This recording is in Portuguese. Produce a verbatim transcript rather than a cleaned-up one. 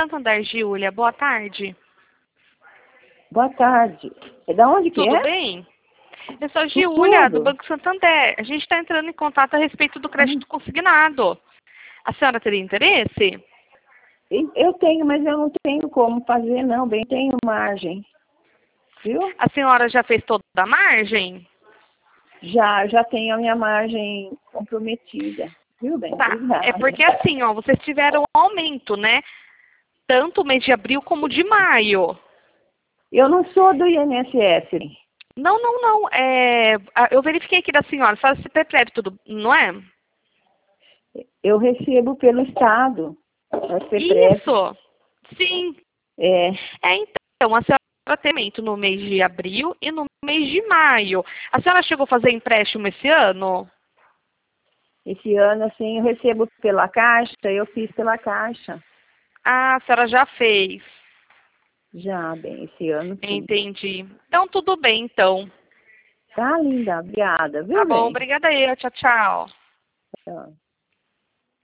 Santander, Giulia. Boa tarde. Boa tarde. É da onde que Tudo é? bem? Eu sou a Giulia, do Tudo. Banco Santander. A gente está entrando em contato a respeito do crédito Hum. consignado. A senhora teria interesse? Eu tenho, mas eu não tenho como fazer, não. Bem, tenho margem. Viu? A senhora já fez toda a margem? Já, já tenho a minha margem comprometida. Viu, bem? Tá. É Obrigada. porque assim, ó, vocês tiveram um aumento, né? Tanto o mês de abril como de maio. Eu não sou do I N S S. Não, não, não. É, a- eu verifiquei aqui da senhora, só se prefere tudo, não é? Eu recebo pelo Estado. A CEPREV. Isso. Sim. É, É, então, a senhora tem aumento no mês de abril e no mês de maio. A senhora chegou a fazer empréstimo esse ano? esse ano, assim, eu recebo pela Caixa. Eu fiz pela Caixa. Ah, a senhora já fez. Já, bem, esse ano sim. Entendi. Então, tudo bem, então. Tá, linda. Obrigada. Tá Viu, bom, bem? obrigada aí. Tchau, tchau. Tchau.